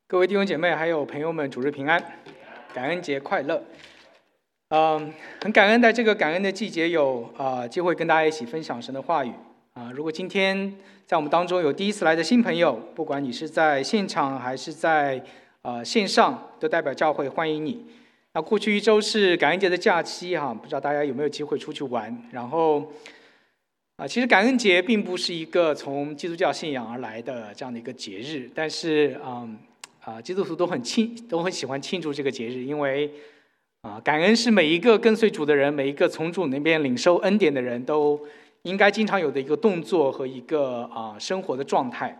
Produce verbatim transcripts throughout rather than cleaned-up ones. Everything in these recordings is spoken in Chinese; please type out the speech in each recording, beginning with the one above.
各位弟兄姐妹还有朋友们，主日平安，感恩节快乐。嗯，很感恩在这个感恩的季节有啊、呃、机会跟大家一起分享神的话语啊、如果今天在我们当中有第一次来的新朋友，不管你是在现场还是在啊、呃、线上，都代表教会欢迎你。那过去一周是感恩节的假期哈，不知道大家有没有机会出去玩？然后啊，其实感恩节并不是一个从基督教信仰而来的这样的一个节日，但是嗯。啊，基督徒都很庆，都很喜欢庆祝这个节日，因为啊，感恩是每一个跟随主的人，每一个从主那边领受恩典的人都应该经常有的一个动作和一个啊生活的状态。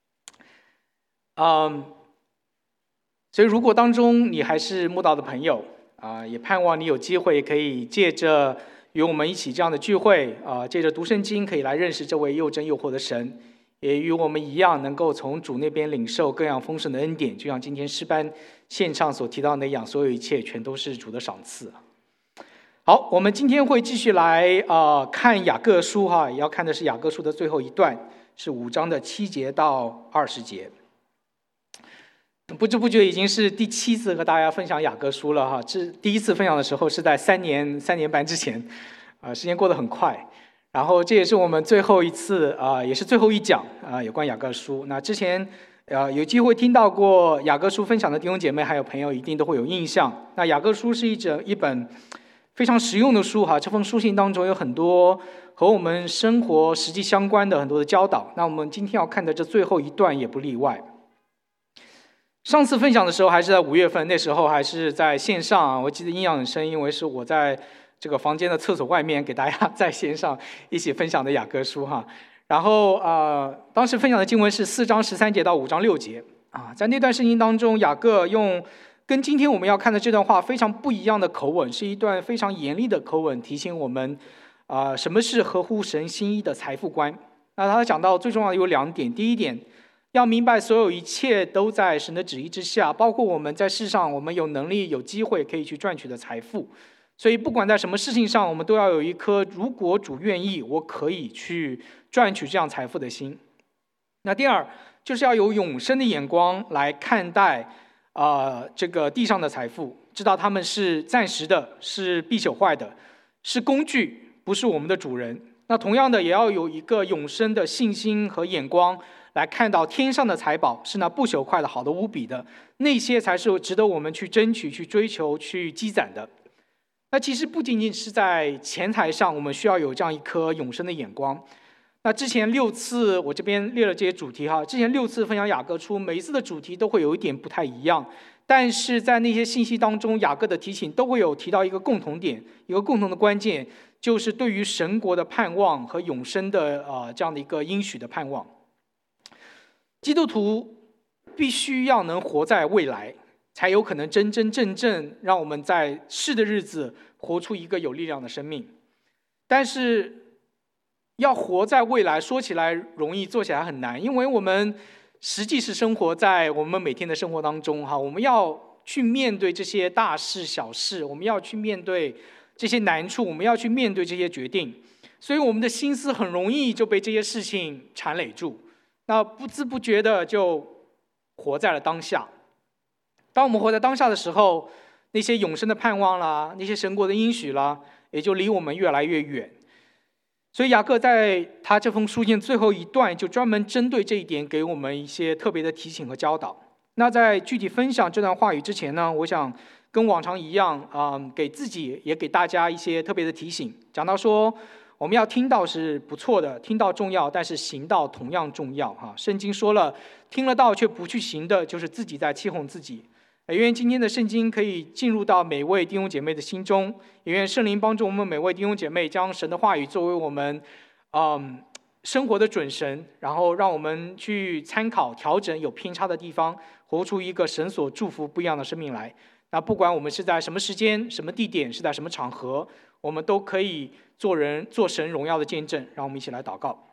嗯，所以如果当中你还是慕道的朋友啊，也盼望你有机会可以借着与我们一起这样的聚会啊，借着读圣经可以来认识这位又真又活的神。也与我们一样，能够从主那边领受各样丰盛的恩典，就像今天诗班线上所提到那样，所有一切全都是主的赏赐。好，我们今天会继续来啊、呃、看雅各书哈，也要看的是雅各书的最后一段，是五章的七节到二十节。不知不觉已经是第七次和大家分享雅各书了哈，这第一次分享的时候是在三年三年半之前，啊、呃，时间过得很快。然后这也是我们最后一次啊、呃，也是最后一讲啊、呃，有关雅各书。那之前呃有机会听到过雅各书分享的弟兄姐妹还有朋友，一定都会有印象。那雅各书是一整一本非常实用的书哈，这封书信当中有很多和我们生活实际相关的很多的教导。那我们今天要看的这最后一段也不例外。上次分享的时候还是在五月份，那时候还是在线上，我记得印象很深，因为是我在这个房间的厕所外面给大家在线上一起分享的雅各书哈，然后呃，当时分享的经文是四章十三节到五章六节啊，在那段圣经当中，雅各用跟今天我们要看的这段话非常不一样的口吻，是一段非常严厉的口吻，提醒我们啊、呃，什么是合乎神心意的财富观。那他讲到最重要的有两点，第一点，要明白所有一切都在神的旨意之下，包括我们在世上，我们有能力、有机会可以去赚取的财富。所以不管在什么事情上，我们都要有一颗如果主愿意，我可以去赚取这样财富的心。那第二，就是要有永生的眼光来看待啊、呃、这个地上的财富，知道他们是暂时的，是必朽坏的，是工具，不是我们的主人。那同样的，也要有一个永生的信心和眼光来看到天上的财宝是那不朽坏的，好的无比的，那些才是值得我们去争取、去追求、去积攒的。那其实不仅仅是在钱财上，我们需要有这样一颗永生的眼光。那之前六次我这边列了这些主题哈，之前六次分享雅各书，每一次的主题都会有一点不太一样，但是在那些信息当中，雅各的提醒都会有提到一个共同点，一个共同的关键，就是对于神国的盼望和永生的呃这样的一个应许的盼望。基督徒必须要能活在未来，才有可能真真正正让我们在世的日子活出一个有力量的生命。但是要活在未来，说起来容易，做起来很难，因为我们实际是生活在我们每天的生活当中哈，我们要去面对这些大事小事，我们要去面对这些难处，我们要去面对这些决定，所以我们的心思很容易就被这些事情缠累住，那不知不觉的就活在了当下。当我们活在当下的时候，那些永生的盼望啦，那些神国的应许啦，也就离我们越来越远。所以雅各在他这封书信最后一段，就专门针对这一点，给我们一些特别的提醒和教导。那在具体分享这段话语之前呢，我想跟往常一样啊、呃，给自己也给大家一些特别的提醒。讲到说，我们要听到是不错的，听到重要，但是行道同样重要哈。圣经说了，听了道却不去行的，就是自己在欺哄自己。也愿今天的圣经可以进入到每位弟兄姐妹的心中，也愿圣灵帮助我们每位弟兄姐妹将神的话语作为我们嗯生活的准绳，然后让我们去参考调整有偏差的地方，活出一个神所祝福不一样的生命来。那不管我们是在什么时间、什么地点、是在什么场合，我们都可以做人做神荣耀的见证。让我们一起来祷告。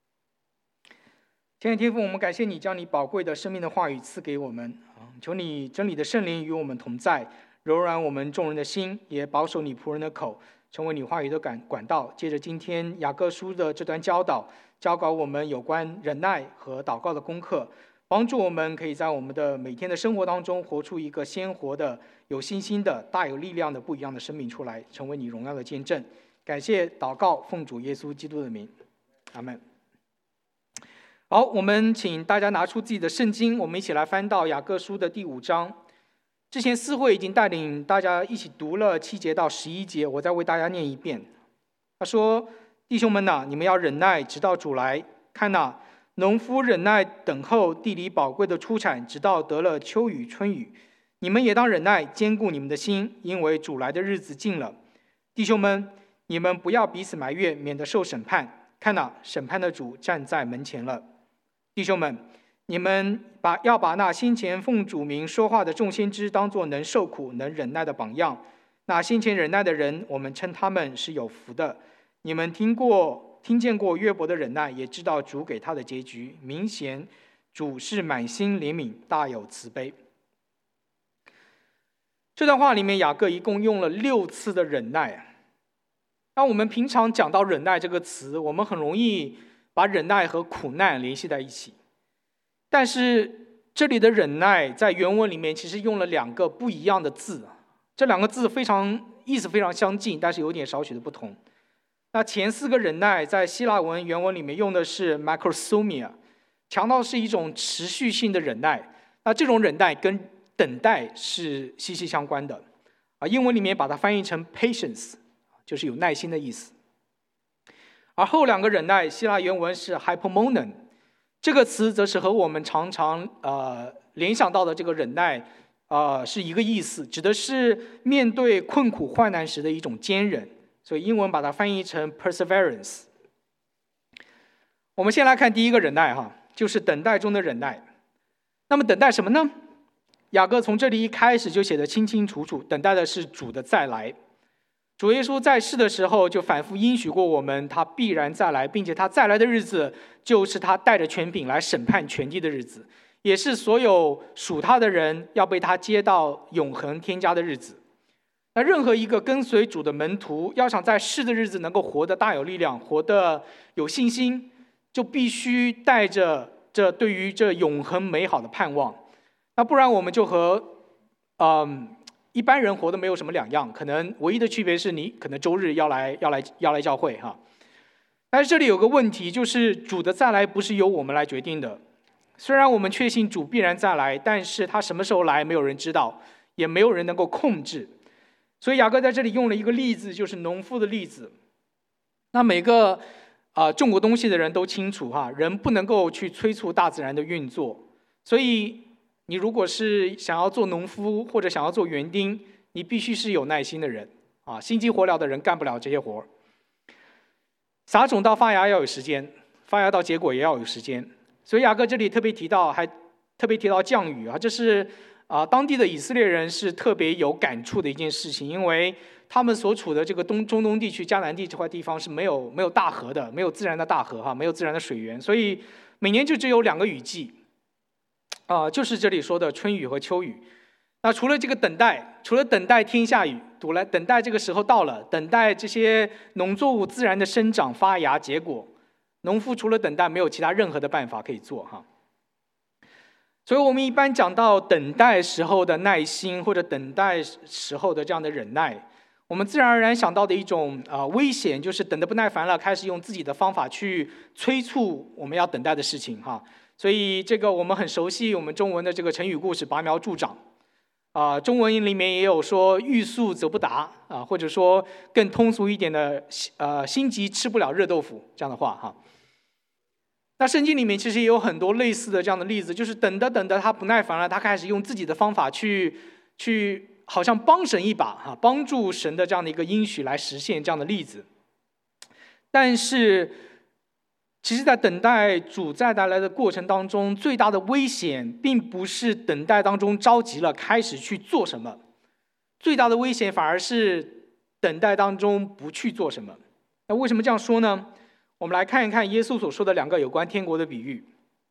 天父天父，我们感谢你将你宝贵的生命的话语赐给我们，求你真理的圣灵与我们同在，柔软我们众人的心，也保守你仆人的口，成为你话语的管管道。借着今天雅各书的这段教导，教导我们有关忍耐和祷告的功课， 帮助我们可以在我们的每天的生活当中活出一个鲜活的、有信心的、大有力量的不一样的生命出来，成为你荣耀的见证。感谢祷告，奉主耶稣基督的名，阿们。好，我们请大家拿出自己的圣经，我们一起来翻到雅各书的第五章。之前思慧已经带领大家一起读了七节到十一节，我再为大家念一遍。他说：“弟兄们哪，你们要忍耐，直到主来。看哪，农夫忍耐等候地里宝贵的出产，直到得了秋雨春雨。你们也当忍耐，坚固你们的心，因为主来的日子近了。弟兄们，你们不要彼此埋怨，免得受审判。看哪，审判的主站在门前了。弟兄们，你们把要把那先前奉主名说话的众先知当作能受苦、能忍耐的榜样。那先前忍耐的人，我们称他们是有福的。你们听过、听见过约伯的忍耐，也知道主给他的结局。明显，主是满心怜悯，大有慈悲。”这段话里面，雅各一共用了六次的忍耐。那我们平常讲到忍耐这个词，我们很容易把忍耐和苦难联系在一起。但是这里的忍耐在原文里面其实用了两个不一样的字，这两个字非常意思非常相近，但是有点少许的不同。那前四个忍耐在希腊文原文里面用的是 macrosomia， 强调是一种持续性的忍耐。那这种忍耐跟等待是息息相关的啊，英文里面把它翻译成 patience， 就是有耐心的意思。而后两个忍耐，希腊原文是 hypomonon， 这个词则是和我们常常呃联想到的这个忍耐呃是一个意思，指的是面对困苦患难时的一种坚忍，所以英文把它翻译成 perseverance。我们先来看第一个忍耐哈，就是等待中的忍耐。那么等待什么呢？雅各从这里一开始就写得清清楚楚，等待的是主的再来。主耶稣在世的时候就反复应许过我们，他必然再来，并且他再来的日子就是他带着权柄来审判全地的日子，也是所有属他的人要被他接到永恒天家的日子。那任何一个跟随主的门徒，要想在世的日子能够活得大有力量，活得有信心，就必须带着这对于这永恒美好的盼望。那不然我们就和嗯一般人活得没有什么两样，可能唯一的区别是你可能周日要来要来要来教会哈。但是这里有个问题，就是主的再来不是由我们来决定的。虽然我们确信主必然再来，但是他什么时候来没有人知道，也没有人能够控制。所以雅各在这里用了一个例子，就是农夫的例子。那每个啊、呃、种过东西的人都清楚哈，人不能够去催促大自然的运作，所以你如果是想要做农夫或者想要做园丁，你必须是有耐心的人啊，心急火燎的人干不了这些活。撒种到发芽要有时间，发芽到结果也要有时间。所以雅各这里特别提到，还特别提到降雨啊，这是啊当地的以色列人是特别有感触的一件事情，因为他们所处的这个东中东地区、迦南地这块地方是没有没有大河的，没有自然的大河哈，没有自然的水源，所以每年就只有两个雨季。啊、呃，就是这里说的春雨和秋雨。那除了这个等待，除了等待天下雨，等来等待这个时候到了，等待这些农作物自然的生长、发芽、结果，农夫除了等待，没有其他任何的办法可以做哈。所以我们一般讲到等待时候的耐心，或者等待时候的这样的忍耐，我们自然而然想到的一种啊、呃、危险，就是等得不耐烦了，开始用自己的方法去催促我们要等待的事情哈。所以这个我们很熟悉，我们中文的这个成语故事拔苗助长，啊、呃，中文里面也有说欲速则不达啊，或者说更通俗一点的，呃，心急吃不了热豆腐这样的话哈。那圣经里面其实也有很多类似的这样的例子，就是等着等着他不耐烦了，他开始用自己的方法去去好像帮神一把哈，帮助神的这样的一个应许来实现这样的例子。但是其实在等待主再带来的过程当中，最大的危险并不是等待当中着急了开始去做什么，最大的危险反而是等待当中不去做什么。那为什么这样说呢？我们来看一看耶稣所说的两个有关天国的比喻。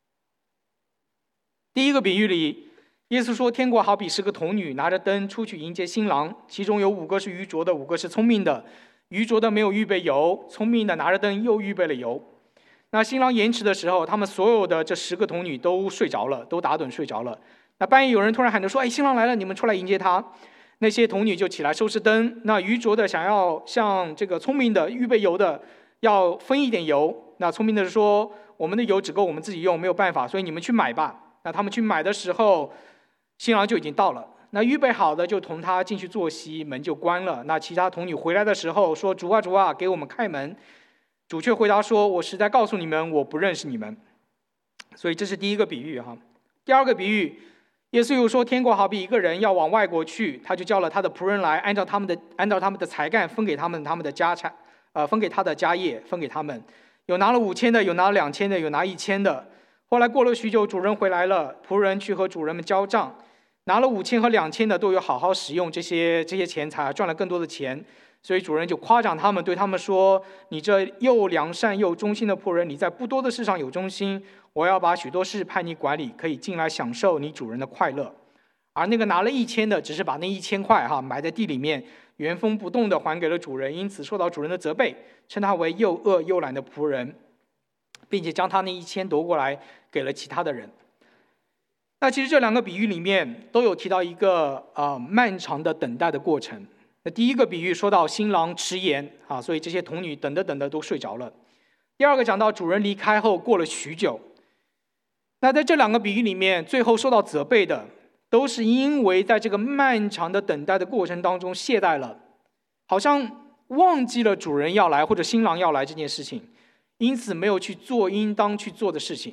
第一个比喻里，耶稣说天国好比是个童女拿着灯出去迎接新郎，其中有五个是愚拙的，五个是聪明的。愚拙的没有预备油，聪明的拿着灯又预备了油。 那新郎延迟的时候，他们所有的这十个童女都睡着了，都打盹睡着了。那半夜有人突然喊着说：“哎，新郎来了，你们出来迎接他。”那些童女就起来收拾灯。那愚拙的想要向这个聪明的预备油的要分一点油。那聪明的说：“我们的油只够我们自己用，没有办法，所以你们去买吧。”那他们去买的时候，新郎就已经到了。那预备好的就同他进去坐席，门就关了。那其他童女回来的时候说：“主啊，主啊，给我们开门。”主却回答说：“我实在告诉你们，我不认识你们。”所以这是第一个比喻哈。第二个比喻，耶稣又说，天国好比一个人要往外国去，他就叫了他的仆人来，按照他们的按照他们的才干分给他们他们的家产，呃，分给他的家业，分给他们。有拿了五千的，有拿了两千的，有拿一千的。后来过了许久，主人回来了，仆人去和主人们交账，拿了五千和两千的都有好好使用这些这些钱财，赚了更多的钱。所以主人就夸奖他们，对他们说：“你这又良善又忠心的仆人，你在不多的事上有忠心，我要把许多事派你管理，可以进来享受你主人的快乐。”而那个拿了一千的，只是把那一千块哈埋在地里面，原封不动的还给了主人，因此受到主人的责备，称他为又恶又懒的仆人，并且将他那一千夺过来给了其他的人。那其实这两个比喻里面都有提到一个呃漫长的等待的过程。那第一个比喻说到新郎迟延啊，所以这些童女等着等着都睡着了。第二个讲到主人离开后过了许久。那在这两个比喻里面，最后受到责备的，都是因为在这个漫长的等待的过程当中懈怠了，好像忘记了主人要来或者新郎要来这件事情，因此没有去做应当去做的事情。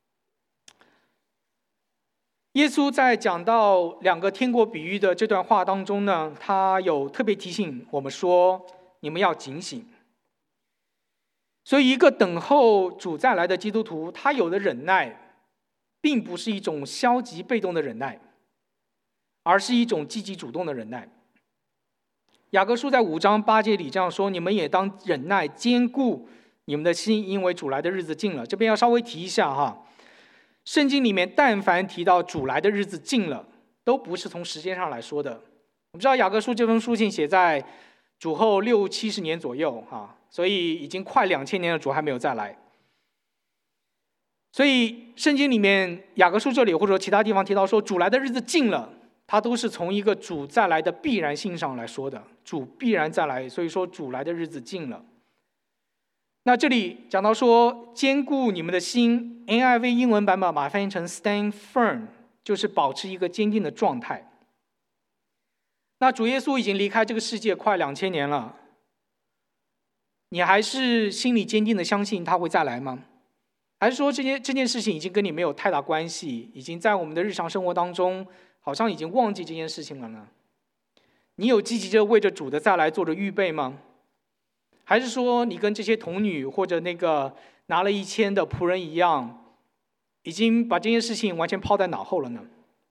耶稣在讲到两个天国比喻的这段话当中呢，他有特别提醒我们说，你们要警醒。所以一个等候主再来的基督徒，他有的忍耐并不是一种消极被动的忍耐，而是一种积极主动的忍耐。雅各书在五章八节里这样说：“你们也当忍耐，坚固你们的心，因为主来的日子近了。”这边要稍微提一下哈，圣经里面但凡提到主来的日子近了，都不是从时间上来说的。我们知道雅各书这封书信写在主后六七十年左右哈，所以已经快两千年了，主还没有再来。所以圣经里面雅各书这里或者说其他地方提到说主来的日子近了，它都是从一个主再来的必然性上来说的，主必然再来，所以说主来的日子近了。那这里讲到说坚固你们的心， N I V 英文版本把它翻译成 stand firm， 就是保持一个坚定的状态。那主耶稣已经离开这个世界快两千年了，你还是心里坚定的相信他会再来吗？还是说这件这件事情已经跟你没有太大关系，已经在我们的日常生活当中好像已经忘记这件事情了呢？你有积极着为着主的再来做着预备吗？还是说你跟这些童女或者那个拿了一千的仆人一样，已经把这件事情完全抛在脑后了呢？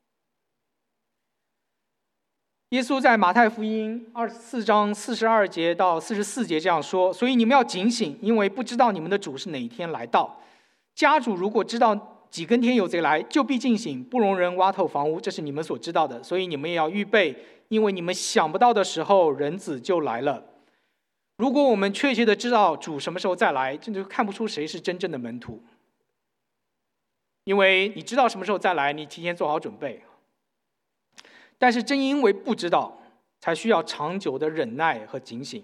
耶稣在马太福音二十四章四十二节到四十四节这样说：“所以你们要警醒，因为不知道你们的主是哪一天来到。家主如果知道几更天有贼来，就必警醒，不容人挖透房屋，这是你们所知道的。所以你们也要预备，因为你们想不到的时候，人子就来了。”如果我们确切的知道主什么时候再来，这就看不出谁是真正的门徒。因为你知道什么时候再来，你提前做好准备。但是正因为不知道，才需要长久的忍耐和警醒。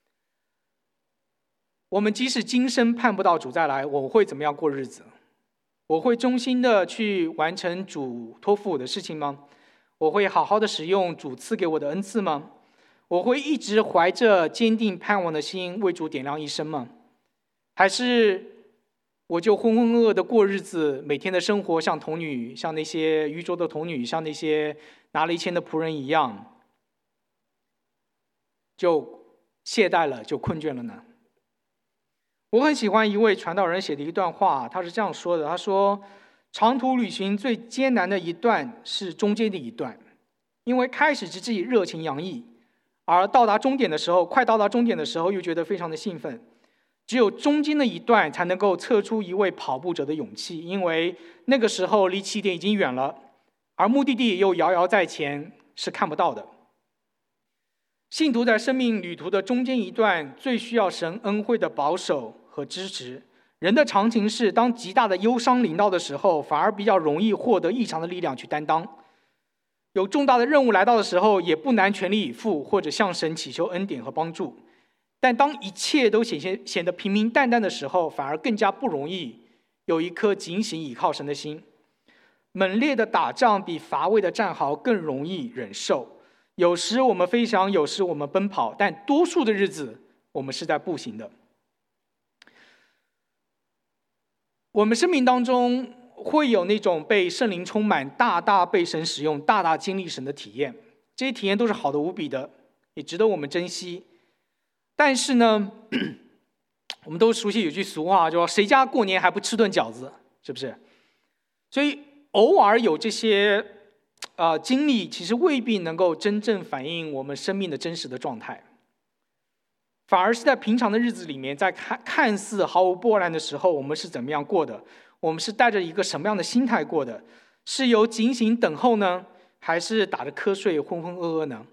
我们即使今生盼不到主再来，我会怎么样过日子？我会忠心的去完成主托付我的事情吗？我会好好的使用主赐给我的恩赐吗？我会一直怀着坚定盼望的心为主点亮一生吗？还是我就浑浑噩噩的过日子，每天的生活像童女，像那些愚拙的童女，像那些拿了一千的仆人一样，就懈怠了，就困倦了呢？我很喜欢一位传道人写的一段话，他是这样说的：他说，长途旅行最艰难的一段是中间的一段，因为开始之际热情洋溢，而到达终点的时候，快到达终点的时候又觉得非常的兴奋。只有中间的一段才能够测出一位跑步者的勇气，因为那个时候离起点已经远了，而目的地又遥遥在前，是看不到的。信徒在生命旅途的中间一段最需要神恩惠的保守和支持， 人的常情是，当极大的忧伤临到的时候，反而比较容易获得异常的力量去担当。有重大的任务来到的时候，也不难全力以赴，或者向神祈求恩典和帮助。但当一切都显现显得平平淡淡的时候，反而更加不容易有一颗警醒倚靠神的心。猛烈的打仗比乏味的战壕更容易忍受。有时我们飞翔，有时我们奔跑，但多数的日子我们是在步行的。我们生命当中会有那种被圣灵充满、大大被神使用、大大经历神的体验，这些体验都是好的无比的，也值得我们珍惜。但是呢，我们都熟悉有句俗话，就说谁家过年还不吃顿饺子，是不是？所以偶尔有这些呃经历，其实未必能够真正反映我们生命的真实的状态，反而是在平常的日子里面，在看看似毫无波澜的时候，我们是怎么样过的？我们是带着一个什么样的心态过的？是有警醒等候呢，还是打着瞌睡浑浑噩噩呢？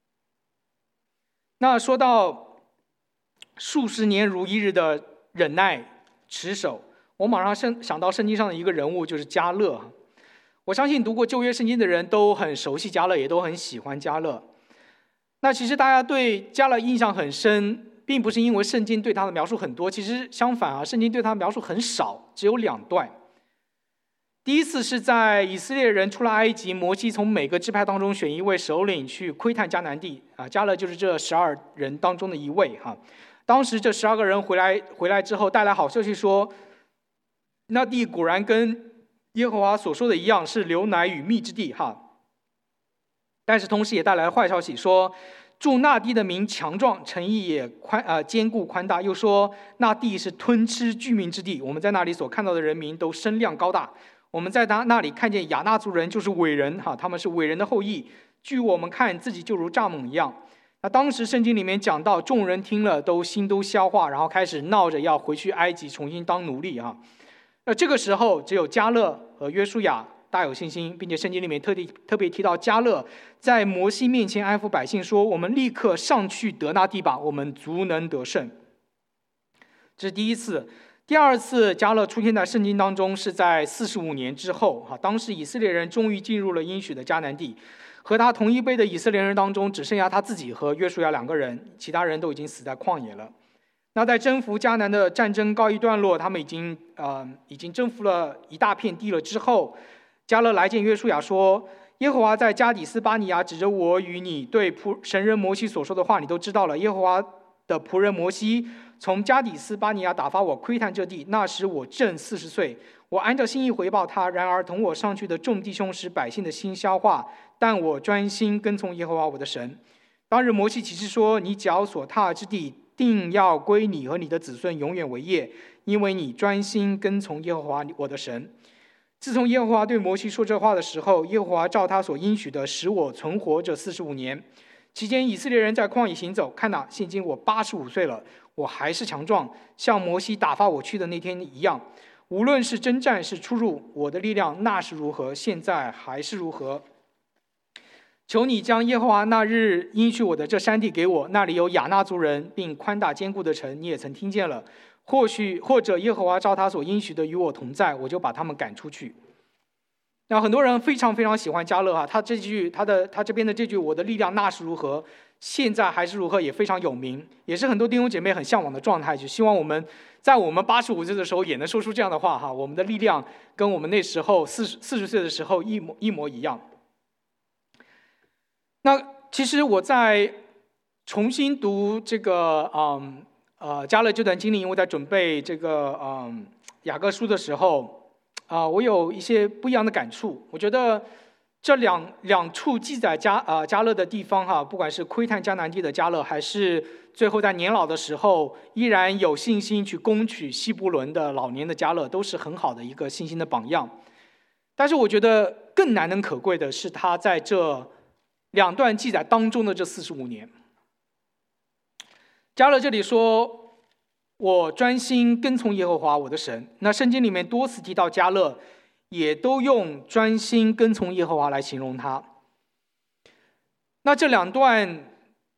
那说到数十年如一日的忍耐持守，我马上想到圣经上的一个人物，就是迦勒。我相信读过旧约圣经的人都很熟悉迦勒，也都很喜欢迦勒。那其实大家对迦勒印象很深，并不是因为圣经对他的描述很多，其实相反啊，圣经对他的描述很少，只有两段。第一次是在以色列人出了埃及，摩西从每个支派当中选一位首领去窥探迦南地啊，迦勒就是这十二人当中的一位哈。当时这十二个人回来回来之后，带来好消息说，那地果然跟耶和华所说的一样，是流奶与蜜之地哈。但是同时也带来坏消息，说住那地的民强壮，城邑也宽呃坚固宽大，又说那地是吞吃居民之地。我们在那里所看到的人民都身量高大，我们在那那里看见亚衲族人就是伟人哈，他们是伟人的后裔。据我们看，自己就如蚱蜢一样。那当时圣经里面讲到，众人听了都心都消化，然后开始闹着要回去埃及重新当奴隶啊。那这个时候，只有迦勒和约书亚大有信心，并且圣经里面特地特别提到迦勒在摩西面前安抚百姓说：“我们立刻上去得那地吧，我们足能得胜。”这是第一次。第二次迦勒出现在圣经当中，是在四十五年之后哈，当时以色列人终于进入了应许的迦南地。和他同一辈的以色列人当中，只剩下他自己和约书亚两个人，其他人都已经死在旷野了。那在征服迦南的战争告一段落，他们已经呃已经征服了一大片地了之后，迦勒来见约书亚说：“耶和华在加底斯巴尼亚指着我与你对仆神人摩西所说的话，你都知道了。耶和华的仆人摩西从加底斯巴尼亚打发我窥探这地，那时我正四十岁。我按照心意回报他，然而同我上去的众弟兄使百姓的心消化，但我专心跟从耶和华我的神。当日摩西起誓说：你脚所踏之地，定要归你和你的子孙永远为业，因为你专心跟从耶和华我的神。自从耶和华对摩西说这话的时候，耶和华照他所应许的，使我存活这四十五年。期间以色列人在旷野行走，看哪，现今我八十五岁了，我还是强壮，像摩西打发我去的那天一样。无论是征战是出入，我的力量那是如何，现在还是如何。求你将耶和华那日应许我的这山地给我，那里有亚衲族人，并宽大坚固的城，你也曾听见了。或许或者耶和华照他所应许的与我同在，我就把他们赶出去。那很多人非常非常喜欢迦勒哈，他这句他的他这边的这句我的力量那是如何，现在还是如何，也非常有名，也是很多弟兄姐妹很向往的状态，就希望我们在我们八十五岁的时候也能说出这样的话哈，我们的力量跟我们那时候四十四十岁的时候一模一模一样。那其实我在重新读这个嗯呃迦勒这段经历，因为在准备这个嗯雅各书的时候。啊、呃，我有一些不一样的感触。我觉得这两两处记载迦啊迦勒的地方哈，不管是窥探迦南地的迦勒，还是最后在年老的时候依然有信心去攻取希伯伦的老年的迦勒，都是很好的一个信心的榜样。但是我觉得更难能可贵的是他在这两段记载当中的这四十五年。迦勒这里说，我专心跟从耶和华我的神。那圣经里面多次提到迦勒，也都用专心跟从耶和华来形容他。那这两段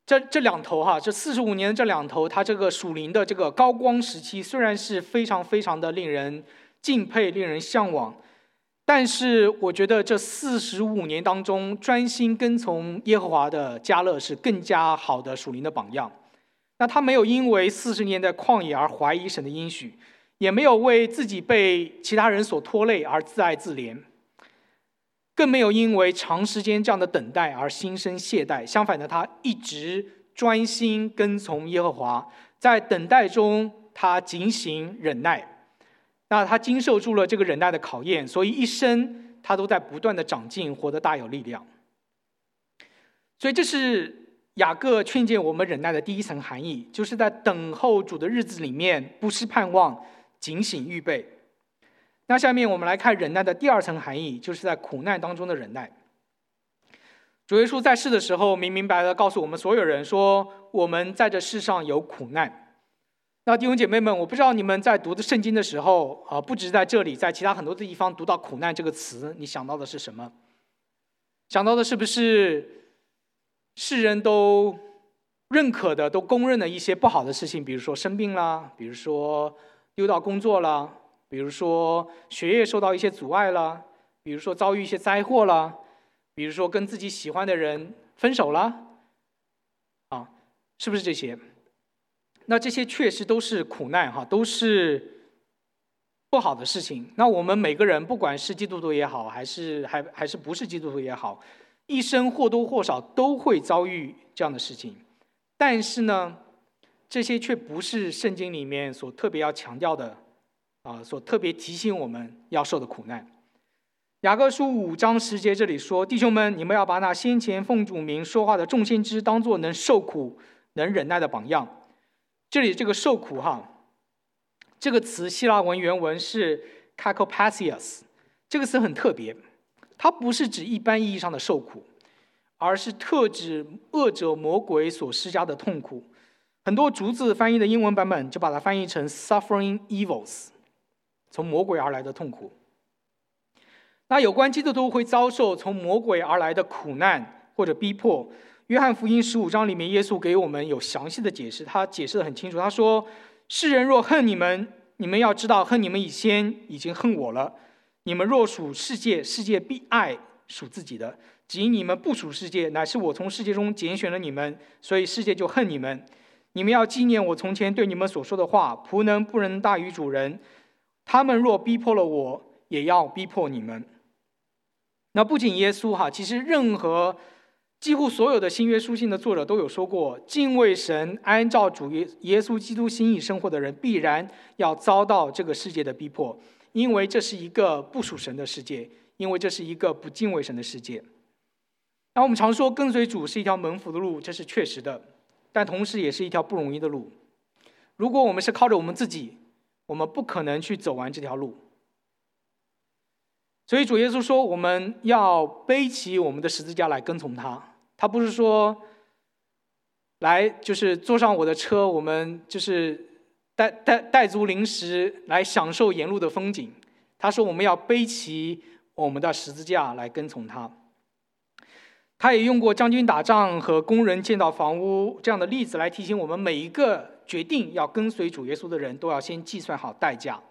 这这两头哈，这四十五年的这两头，它这个属灵的这个高光时期，虽然是非常非常的令人敬佩、令人向往，但是我觉得这四十五年当中，专心跟从耶和华的迦勒是更加好的属灵的榜样。那他没有因为四十年的旷野而怀疑神的应许，也没有为自己被其他人所拖累而自爱自怜，更没有因为长时间这样的等待而心生懈怠。相反的，他一直专心跟从耶和华，在等待中他警醒忍耐。那他经受住了这个忍耐的考验，所以一生他都在不断的长进，活得大有力量。所以这是雅各劝诫我们忍耐的第一层含义，就是在等候主的日子里面不失盼望，警醒预备。那下面我们来看忍耐的第二层含义，就是在苦难当中的忍耐。主耶稣在世的时候明明白白地告诉我们所有人说，我们在这世上有苦难。那弟兄姐妹们，我不知道你们在读的圣经的时候啊，不止在这里，在其他很多的地方读到苦难这个词，你想到的是什么？想到的是不是世人都认可的、都公认的一些不好的事情，比如说生病啦，比如说丢到工作啦，比如说学业受到一些阻碍啦，比如说遭遇一些灾祸啦，比如说跟自己喜欢的人分手啦，啊，是不是这些？那这些确实都是苦难哈，都是不好的事情。那我们每个人，不管是基督徒也好，还是还还是不是基督徒也好，一生或多或少都会遭遇这样的事情。但是呢，这些却不是圣经里面所特别要强调的啊，所特别提醒我们要受的苦难。雅各书五章十节这里说：“弟兄们，你们要把那先前奉主名说话的众先知当作能受苦、能忍耐的榜样。”这里这个受苦哈，这个词希腊文原文是 kakopasias， 这个词很特别，它不是指一般意义上的受苦，而是特指恶者魔鬼所施加的痛苦。很多逐字翻译的英文版本就把它翻译成 suffering evils， 从魔鬼而来的痛苦。那有关基督徒会遭受从魔鬼而来的苦难或者逼迫，约翰福音十五章里面，耶稣给我们有详细的解释，他解释得很清楚。他说：“世人若恨你们，你们要知道，恨你们以先已经恨我了。你们若属世界，世界必爱属自己的；即你们不属世界，乃是我从世界中拣选了你们，所以世界就恨你们。你们要纪念我从前对你们所说的话：仆人不能大于主人。他们若逼迫了我，也要逼迫你们。”那不仅耶稣哈，其实任何几乎所有的新约书信的作者都有说过，敬畏神、按照主耶稣基督心意生活的人，必然要遭到这个世界的逼迫，因为这是一个不属神的世界，因为这是一个不敬畏神的世界。那我们常说跟随主是一条蒙福的路，这是确实的，但同时也是一条不容易的路。如果我们是靠着我们自己，我们不可能去走完这条路。所以主耶稣说，我们要背起我们的十字架来跟从他。他不是说来就是坐上我的车，我们就是带带带足零食来享受沿路的风景。他说我们要背起我们的十字架来跟从他。他也用过将军打仗和工人建造房屋这样的例子来提醒我们，每一个决定要跟随主耶稣的人都要先计算好代价。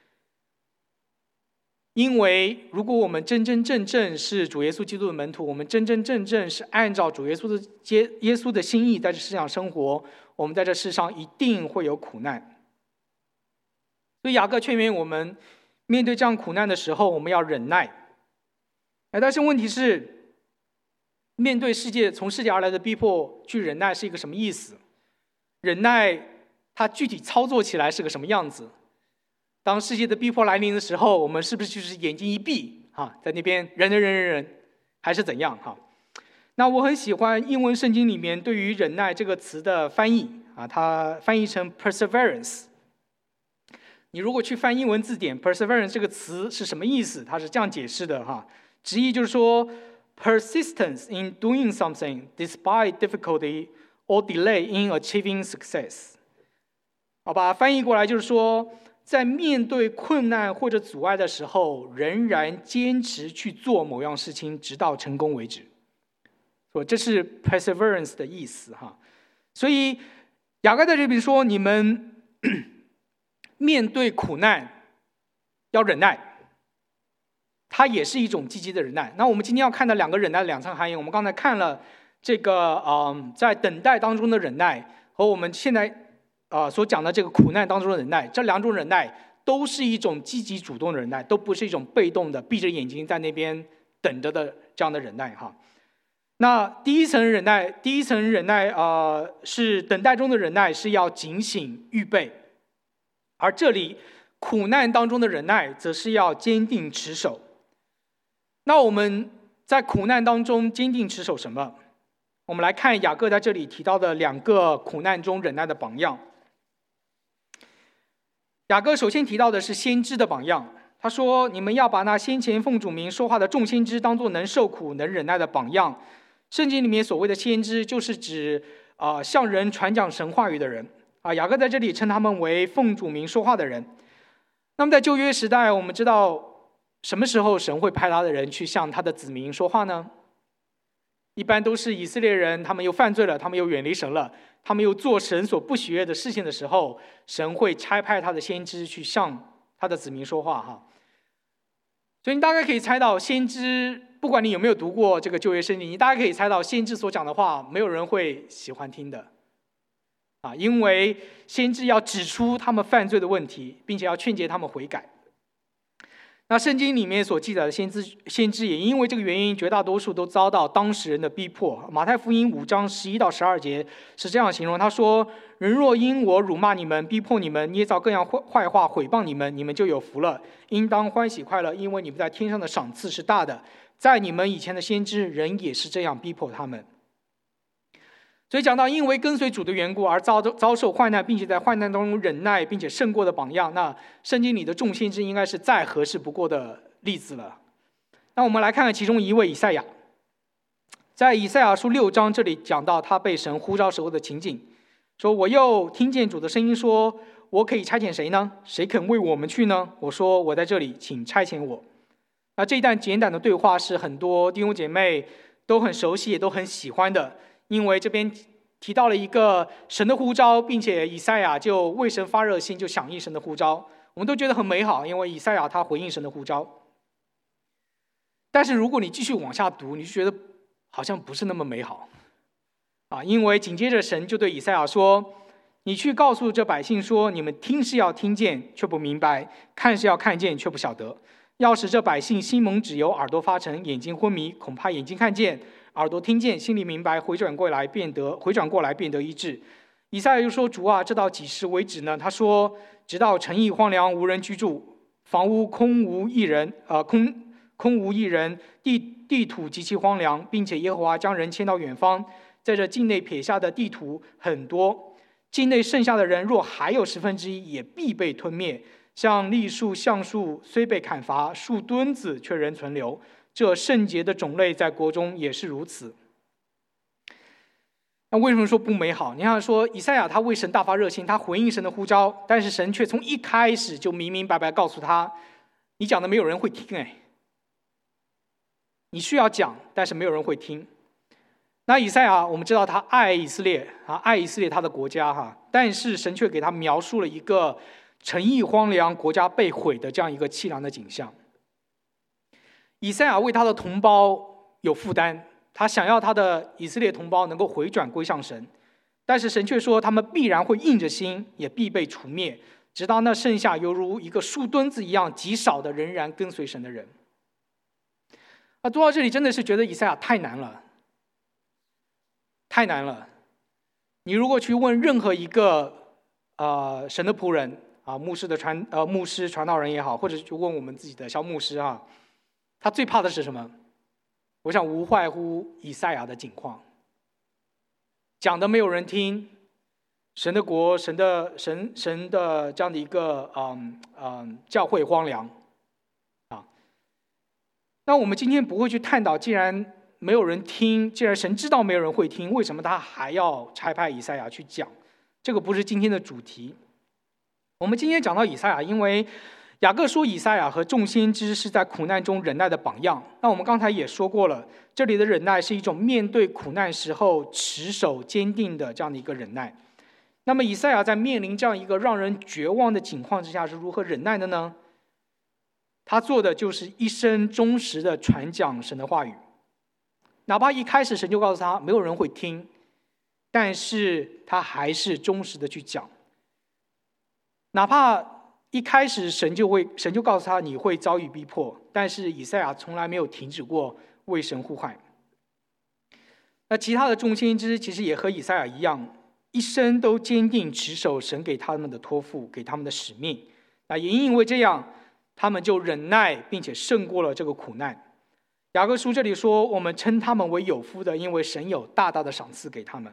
因为如果我们真真正正是主耶稣基督的门徒，我们真真正正是按照主耶稣的耶耶稣的心意在这世上生活，我们在这世上一定会有苦难。所以雅各劝勉我们，面对这样苦难的时候，我们要忍耐。但是问题是，面对世界从世界而来的逼迫，去忍耐是一个什么意思？忍耐它具体操作起来是个什么样子？当世界的逼迫来临的时候，我们是不是就是眼睛一闭啊，在那边忍忍忍忍忍，还是怎样哈？那我很喜欢英文圣经里面对于忍耐这个词的翻译啊，它翻译成 perseverance。你如果去翻英文字典 ，perseverance 这个词是什么意思？它是这样解释的哈，直译就是说 persistence in doing something despite difficulty or delay in achieving success。好吧，翻译过来就是说，在面对困难或者阻碍的时候，仍然坚持去做某样事情，直到成功为止。 说这是 perseverance 的意思哈。所以雅各在这边说，你们面对苦难要忍耐，它也是一种积极的忍耐。那我们今天要看的两个忍耐的两层含义，我们刚才看了这个嗯，在等待当中的忍耐，和我们现在啊、呃、所讲的这个苦难当中的忍耐，这两种忍耐都是一种积极主动的忍耐，都不是一种被动的闭着眼睛在那边等着的这样的忍耐哈。那第一层忍耐，第一层忍耐啊、呃、是等待中的忍耐，是要警醒预备，而这里苦难当中的忍耐，则是要坚定持守。那我们在苦难当中坚定持守什么？我们来看雅各在这里提到的两个苦难中忍耐的榜样。雅各首先提到的是先知的榜样，他说：“你们要把那先前奉主名说话的众先知当作能受苦、能忍耐的榜样。”圣经里面所谓的先知，就是指啊、呃、向人传讲神话语的人啊。雅各在这里称他们为奉主名说话的人。那么在旧约时代，我们知道什么时候神会派他的人去向他的子民说话呢？一般都是以色列人，他们又犯罪了，他们又远离神了，他们又做神所不喜悦的事情的时候，神会差派他的先知去向他的子民说话哈。所以你大概可以猜到，先知不管你有没有读过这个旧约圣经，你大概可以猜到先知所讲的话，没有人会喜欢听的啊，因为先知要指出他们犯罪的问题，并且要劝诫他们悔改。那圣经里面所记载的先知，先知也因为这个原因，绝大多数都遭到当事人的逼迫。马太福音五章十一到十二节是这样形容，他说：“人若因我辱骂你们、逼迫你们、捏造各样坏话毁谤你们，你们就有福了，应当欢喜快乐，因为你们在天上的赏赐是大的。在你们以前的先知，人也是这样逼迫他们。”所以讲到因为跟随主的缘故而遭遭受患难，并且在患难当中忍耐，并且胜过的榜样，那圣经里的众先知应该是再合适不过的例子了。那我们来看看其中一位以赛亚，在以赛亚书六章这里讲到他被神呼召时候的情景，说：“我又听见主的声音说，我可以差遣谁呢？谁肯为我们去呢？我说我在这里，请差遣我。”那这一段简短的对话是很多弟兄姐妹都很熟悉也都很喜欢的，因为这边提到了一个神的呼召，并且以赛亚就为神发热心，就响应神的呼召，我们都觉得很美好，因为以赛亚他回应神的呼召。但是如果你继续往下读，你就觉得好像不是那么美好啊，因为紧接着神就对以赛亚说：“你去告诉这百姓说，你们听是要听见，却不明白；看是要看见，却不晓得。要使这百姓心蒙脂油，耳朵发沉，眼睛昏迷，恐怕眼睛看见，耳朵听见，心里明白，回转过来便得回转过来便得医治。”以赛亚又说：“主啊，这到几时为止呢？”他说：“直到城邑荒凉，无人居住，房屋空无一人，呃，空空无一人，地地土极其荒凉，并且耶和华将人迁到远方，在这境内撇下的地土很多，境内剩下的人若还有十分之一，也必被吞灭。像栗树、橡树虽被砍伐，树墩子却仍存留。这圣洁的种类在国中也是如此。”那为什么说不美好？你看说以赛亚他为神大发热心，他回应神的呼召，但是神却从一开始就明明白白告诉他：“你讲的没有人会听，哎，你需要讲，但是没有人会听。”那以赛亚我们知道他爱以色列啊，爱以色列他的国家哈，但是神却给他描述了一个城邑荒凉、国家被毁的这样一个凄凉的景象。以赛亚为他的同胞有负担，他想要他的以色列同胞能够回转归向神，但是神却说他们必然会硬着心，也必被除灭，直到那剩下犹如一个树墩子一样极少的仍然跟随神的人。啊，读到这里真的是觉得以赛亚太难了，太难了。你如果去问任何一个呃神的仆人啊，牧师的传呃牧师传道人也好，或者就问我们自己的小牧师啊，他最怕的是什么？我想无外乎以赛亚的境况，讲的没有人听，神的国、神的神神的这样的一个嗯嗯教会荒凉啊。那我们今天不会去探讨，既然没有人听，既然神知道没有人会听，为什么他还要差派以赛亚去讲？这个不是今天的主题。我们今天讲到以赛亚，因为雅各书、以赛亚和众先知是在苦难中忍耐的榜样。那我们刚才也说过了，这里的忍耐是一种面对苦难时候持守坚定的这样的一个忍耐。那么以赛亚在面临这样一个让人绝望的境况之下是如何忍耐的呢？他做的就是一生忠实的传讲神的话语，哪怕一开始神就告诉他没有人会听，但是他还是忠实的去讲。哪怕一开始神就会神就告诉他你会遭遇逼迫，但是以赛亚从来没有停止过为神呼喊。那其他的众先知其实也和以赛亚一样，一生都坚定持守神给他们的托付，给他们的使命。那也因为这样，他们就忍耐并且胜过了这个苦难。雅各书这里说，我们称他们为有福的，因为神有大大的赏赐给他们。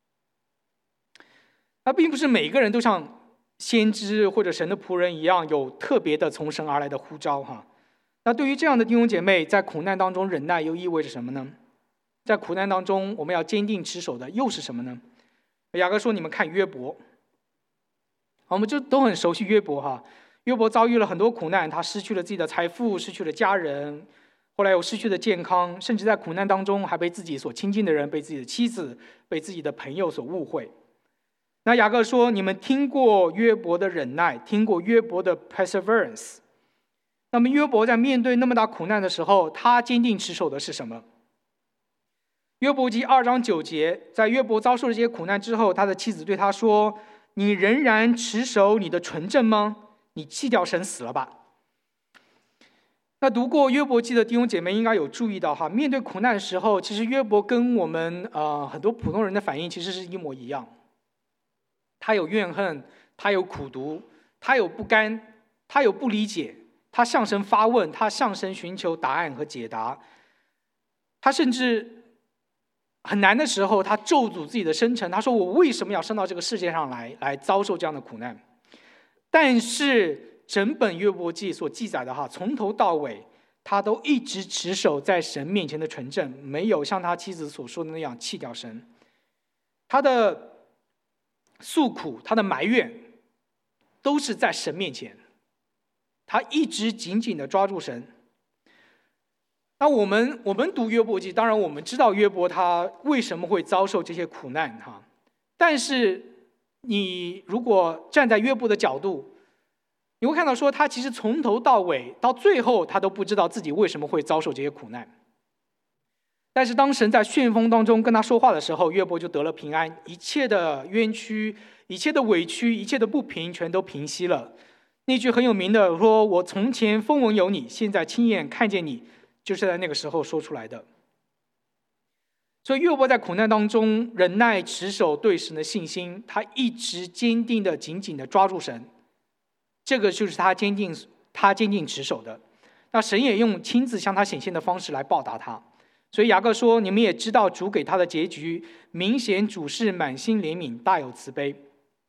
那并不是每个人都像先知或者神的仆人一样有特别的从神而来的呼召哈。那对于这样的弟兄姐妹，在苦难当中忍耐又意味着什么呢？在苦难当中我们要坚定持守的又是什么呢？雅各说，你们看约伯，我们就都很熟悉约伯哈。约伯遭遇了很多苦难，他失去了自己的财富，失去了家人，后来又失去了健康，甚至在苦难当中还被自己所亲近的人，被自己的妻子，被自己的朋友所误会。那雅各说，你们听过约伯的忍耐，听过约伯的 perseverance。 那么约伯在面对那么大苦难的时候，他坚定持守的是什么？约伯记二章九节，在约伯遭受了这些苦难之后，他的妻子对他说，你仍然持守你的纯正吗？你弃掉神死了吧？那读过约伯记的弟兄姐妹应该有注意到哈，面对苦难的时候，其实约伯跟我们呃很多普通人的反应其实是一模一样。他有怨恨，他有苦毒，他有不甘，他有不理解，他向神发问，他向神寻求答案和解答。他甚至很难的时候，他咒诅自己的生辰，他说我为什么要生到这个世界上来，来遭受这样的苦难？但是整本约伯记所记载的哈，从头到尾他都一直持守在神面前的纯正，没有像他妻子所说的那样弃掉神。他的诉苦，他的埋怨都是在神面前，他一直紧紧地抓住神。那我们我们读约伯记，当然我们知道约伯他为什么会遭受这些苦难哈，但是你如果站在约伯的角度，你会看到说他其实从头到尾到最后他都不知道自己为什么会遭受这些苦难。但是当神在旋风当中跟他说话的时候，约伯就得了平安，一切的冤屈，一切的委屈，一切的不平全都平息了。那句很有名的说，我从前风闻有你，现在亲眼看见你，就是在那个时候说出来的。所以约伯在苦难当中忍耐持守对神的信心，他一直坚定的紧紧的抓住神，这个就是他坚定他坚定持守的。那神也用亲自向他显现的方式来报答他。所以雅各说，你们也知道主给他的结局，明显主是满心怜悯，大有慈悲。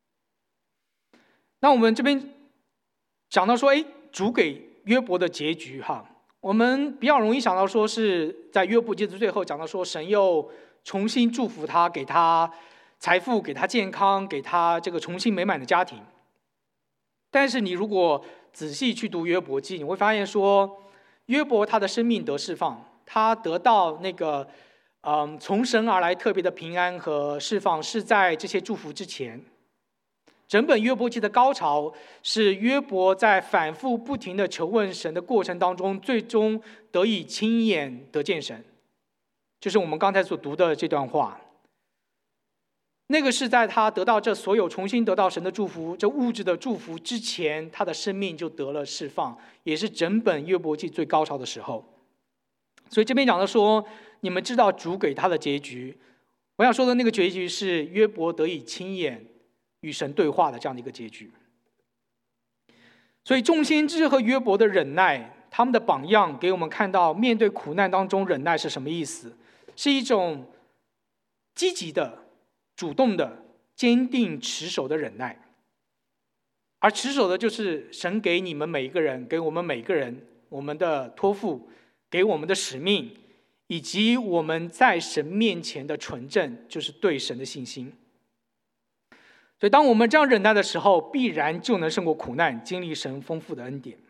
那我们这边讲到说，哎，主给约伯的结局哈，我们比较容易想到说是在约伯记的最后讲到说，神又重新祝福他，给他财富，给他健康，给他这个重新美满的家庭。但是你如果仔细去读约伯记，你会发现说，约伯他的生命得释放，他得到那个嗯从神而来特别的平安和释放，是在这些祝福之前。整本约伯记的高潮是约伯在反复不停的求问神的过程当中，最终得以亲眼得见神，就是我们刚才所读的这段话。那个是在他得到这所有重新得到神的祝福，这物质的祝福之前，他的生命就得了释放，也是整本约伯记最高潮的时候。所以这边讲的说，你们知道主给他的结局，我想说的那个结局是约伯得以亲眼与神对话的这样的一个结局。所以众先知和约伯的忍耐，他们的榜样给我们看到，面对苦难当中忍耐是什么意思，是一种积极的、主动的、坚定持守的忍耐。而持守的就是神给你们每一个人，给我们每一个人我们的托付，给我们的使命，以及我们在神面前的纯正，就是对神的信心。 所以当我们这样忍耐的时候，必然就能胜过苦难，经历神丰富的恩典。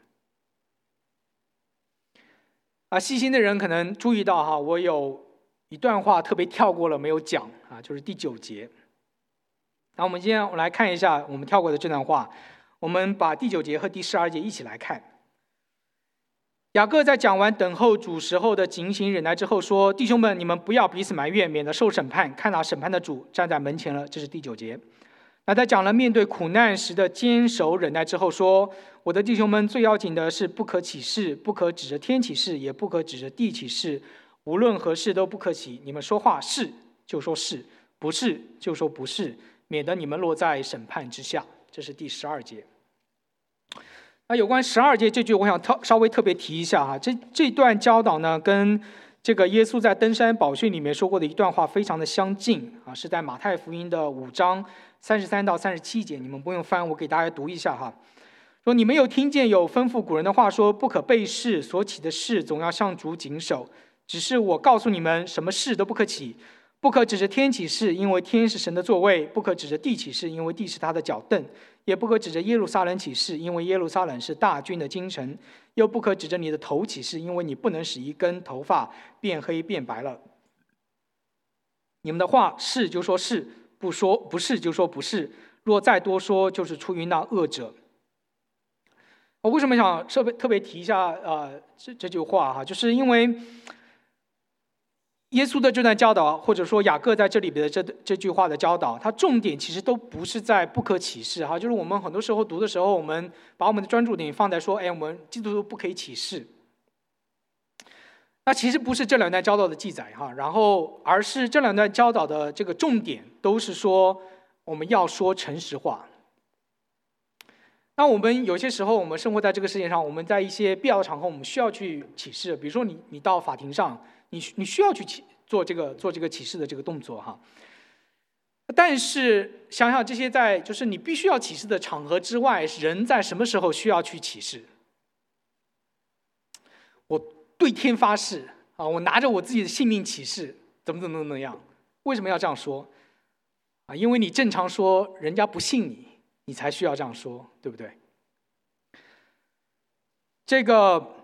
啊，细心的人可能注意到哈，我有一段话特别跳过了，没有讲啊，就是第九节。那我们今天我来看一下我们跳过的这段话，我们把第九节和第十二节一起来看。雅各在讲完等候主时候的警醒忍耐之后说：“弟兄们，你们不要彼此埋怨，免得受审判。看哪，审判的主站在门前了。”这是第九节。那在讲了面对苦难时的坚守忍耐之后说：“我的弟兄们，最要紧的是不可起誓，不可指着天起誓，也不可指着地起誓，无论何事都不可起。你们说话是就说是，不是就说不是，免得你们落在审判之下。”这是第十二节。那有关十二节这句，我想特稍微特别提一下哈，这这段教导呢，跟这个耶稣在登山宝训里面说过的一段话非常的相近啊，是在马太福音的五章三十三到三十七节，你们不用翻，我给大家读一下哈。说你们有听见有吩咐古人的话说，不可背誓，所起的誓总要向主谨守。只是我告诉你们，什么誓都不可起。不可指着天起誓，因为天是神的座位；不可指着地起誓，因为地是他的脚凳；也不可指着耶路撒冷起誓，因为耶路撒冷是大军的京城；又不可指着你的头起誓，因为你不能使一根头发变黑变白了。你们的话是就说是，不说不是就说不是，若再多说，就是出于那恶者。我为什么想特别特别提一下呃这这句话哈，就是因为耶稣的这段教导，或者说雅各在这里边的这这句话的教导，它重点其实都不是在不可起誓哈，就是我们很多时候读的时候，我们把我们的专注点放在说，哎，我们基督徒不可以起誓。那其实不是这两段教导的记载哈，然后而是这两段教导的这个重点都是说我们要说诚实话。那我们有些时候我们生活在这个世界上，我们在一些必要的场合，我们需要去起誓，比如说你你到法庭上。你你需要去起做这个做这个起誓的这个动作哈，但是想想这些在就是你必须要起誓的场合之外，人在什么时候需要去起誓？我对天发誓啊，我拿着我自己的性命起誓，怎么怎么怎么样？为什么要这样说？啊，因为你正常说，人家不信你，你才需要这样说，对不对？这个，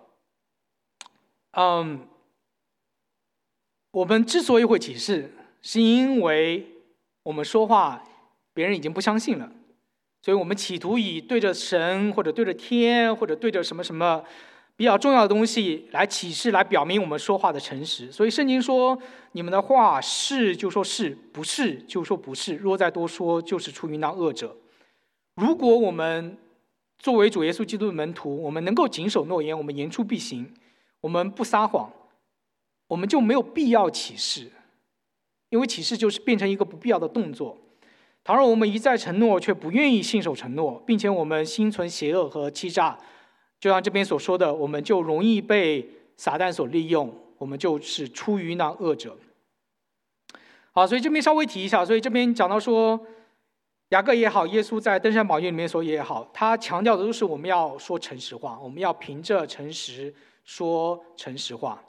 嗯。我们之所以会起誓，是因为我们说话别人已经不相信了，所以我们企图以对着神或者对着天或者对着什么什么比较重要的东西来起誓，来表明我们说话的诚实。所以圣经说，你们的话是就说是，不是就说不是，若再多说，就是出于那恶者。如果我们作为主耶稣基督的门徒，我们能够谨守诺言，我们言出必行，我们不撒谎，我们就没有必要起誓，因为起誓就是变成一个不必要的动作。倘若我们一再承诺，却不愿意信守承诺，并且我们心存邪恶和欺诈，就像这边所说的，我们就容易被撒旦所利用，我们就是出于那恶者。好，所以这边稍微提一下，所以这边讲到说，雅各也好，耶稣在登山宝训里面说也好，他强调的都是我们要说诚实话，我们要凭着诚实说诚实话。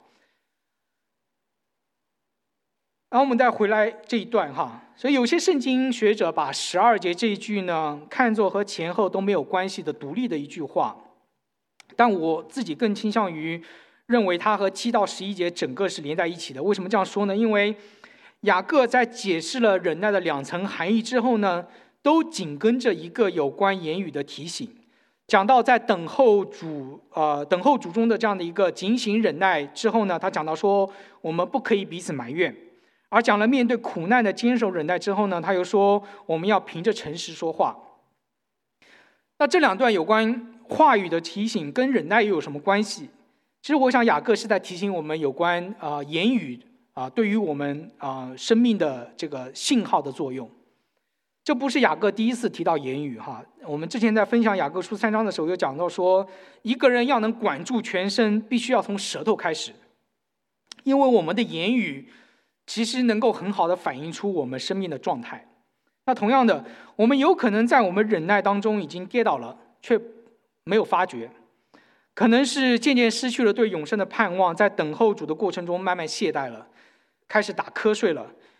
然后我们再回来这一段哈，所以有些圣经学者把十二节这一句呢，看作和前后都没有关系的独立的一句话，但我自己更倾向于认为它和七到十一节整个是连在一起的。为什么这样说呢？因为雅各在解释了忍耐的两层含义之后呢，都紧跟着一个有关言语的提醒。讲到在等候主呃等候主中的这样的一个警醒忍耐之后呢，他讲到说我们不可以彼此埋怨。而讲了面对苦难的坚守忍耐之后呢，他又说我们要凭着诚实说话。那这两段有关话语的提醒跟忍耐又有什么关系？其实我想雅各是在提醒我们有关啊、呃、言语啊、呃、对于我们啊、呃、生命的这个信号的作用。这不是雅各第一次提到言语哈，我们之前在分享雅各书三章的时候有讲到说，一个人要能管住全身，必须要从舌头开始，因为我们的言语其实能够很好的反映出我们生命的状态。那同样的，我们有可能在我们忍耐当中已经跌倒了，却没有发觉，可能是渐渐失去了对永生的盼望，在等候主的过程中慢慢懈怠了，开始打瞌睡了，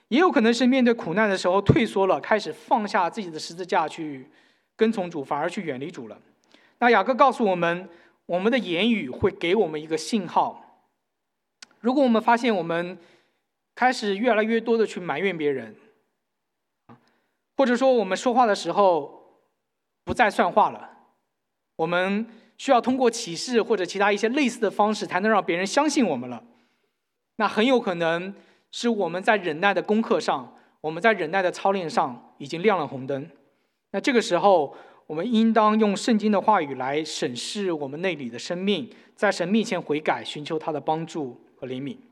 也有可能是面对苦难的时候退缩了，开始放下自己的十字架去跟从主，反而去远离主了。那雅各告诉我们，我们的言语会给我们一个信号。如果我们发现我们开始越来越多的去埋怨别人，或者说我们说话的时候不再算话了，我们需要通过启示或者其他一些类似的方式才能让别人相信我们了，那很有可能是我们在忍耐的功课上，我们在忍耐的操练上已经亮了红灯。那这个时候我们应当用圣经的话语来审视我们内里的生命，在神面前悔改，寻求他的帮助和怜悯。